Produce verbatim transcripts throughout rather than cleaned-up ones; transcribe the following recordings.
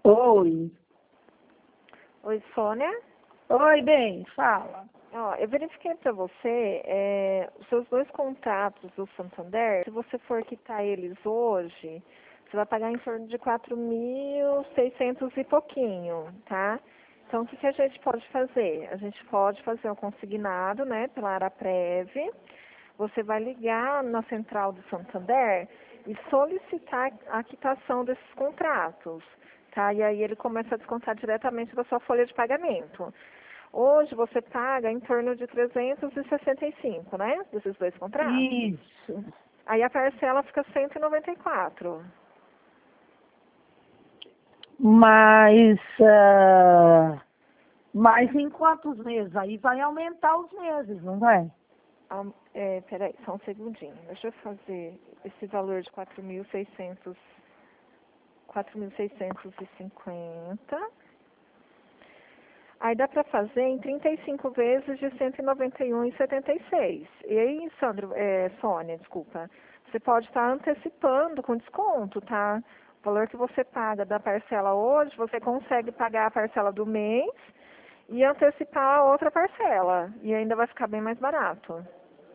Oi. Oi, Sônia. Oi, bem, fala. Ó, eu verifiquei para você é, os seus dois contratos do Santander. Se você for quitar eles hoje, você vai pagar em torno de quatro mil e seiscentos e pouquinho, tá? Então, o que, que a gente pode fazer? A gente pode fazer o consignado, né, pela Araprev. Você vai ligar na central do Santander e solicitar a quitação desses contratos, tá? E aí ele começa a descontar diretamente da sua folha de pagamento. Hoje você paga em torno de trezentos e sessenta e cinco, né? Desses dois contratos. Isso. Aí a parcela fica cento e noventa e quatro. Mas, ah, mas em quantos meses? Aí vai aumentar os meses, não vai? Ah, é, peraí, só um segundinho. Deixa eu fazer esse valor de quatro mil e seiscentos, quatro mil seiscentos e cinquenta. Aí dá para fazer em trinta e cinco vezes de cento e noventa e um vírgula setenta e seis. E aí, Sandro, é, Sônia, desculpa, você pode estar antecipando com desconto, tá? O valor que você paga da parcela hoje, você consegue pagar a parcela do mês e antecipar a outra parcela. E ainda vai ficar bem mais barato.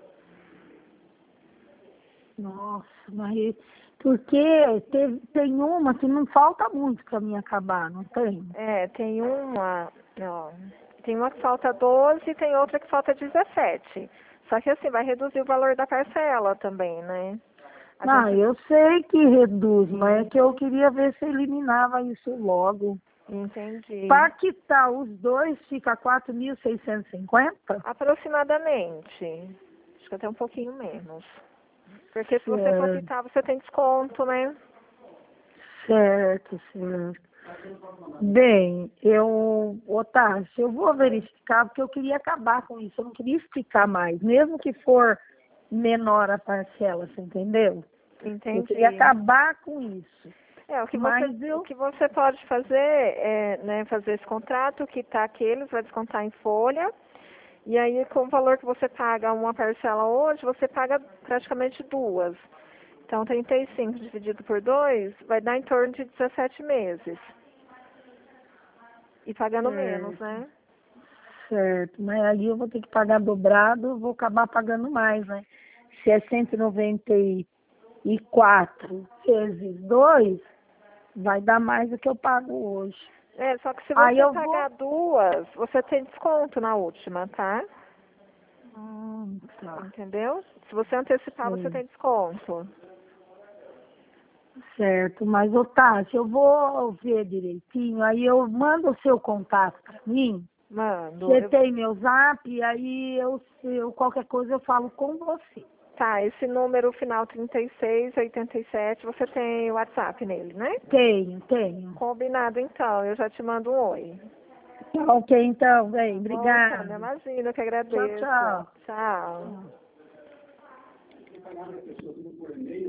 Nossa, mas porque teve, tem uma que não falta muito para mim acabar, não tem? É, tem uma, ó, tem uma que falta doze e tem outra que falta dezessete. Só que assim, vai reduzir o valor da parcela também, né? A Ah, gente eu sei que reduz, mas é que eu queria ver se eliminava isso logo. Entendi. Para quitar os dois fica quatro mil seiscentos e cinquenta? Aproximadamente. Acho que até um pouquinho menos. Porque se você for Certo, quitar, você tem desconto, né? certo, certo. Bem, eu, Otávio, eu vou verificar, porque eu queria acabar com isso, eu não queria explicar mais, mesmo que for menor a parcela, você entendeu? Eu queria Entendi. acabar com isso. É, o que você, Mas o eu, que você pode fazer é, né, fazer esse contrato, quitar aqueles, vai descontar em folha. E aí, com o valor que você paga uma parcela hoje, você paga praticamente duas. Então, trinta e cinco dividido por dois vai dar em torno de dezessete meses. E pagando menos, certo, né? certo, mas aí eu vou ter que pagar dobrado, eu vou acabar pagando mais, né? Se é cento e noventa e quatro vezes dois, vai dar mais do que eu pago hoje. É, só que se Aí você eu pagar vou. duas, você tem desconto na última, tá? Hum, tá. Entendeu? Se você antecipar, você Sei. tem desconto. Certo, mas Otávio, eu vou ver direitinho, aí eu mando o seu contato para mim. Mando. Você Eu- tem meu zap, aí eu, eu qualquer coisa eu falo com você. Tá, esse número final trinta e seis, oitenta e sete, você tem WhatsApp nele, né? Tenho, tenho. Combinado então, eu já te mando um oi. Tá ok, então, bem, Tá bom, Sônia? obrigada. Imagina, eu que Tchau, agradeço. tchau. Tchau. Tchau.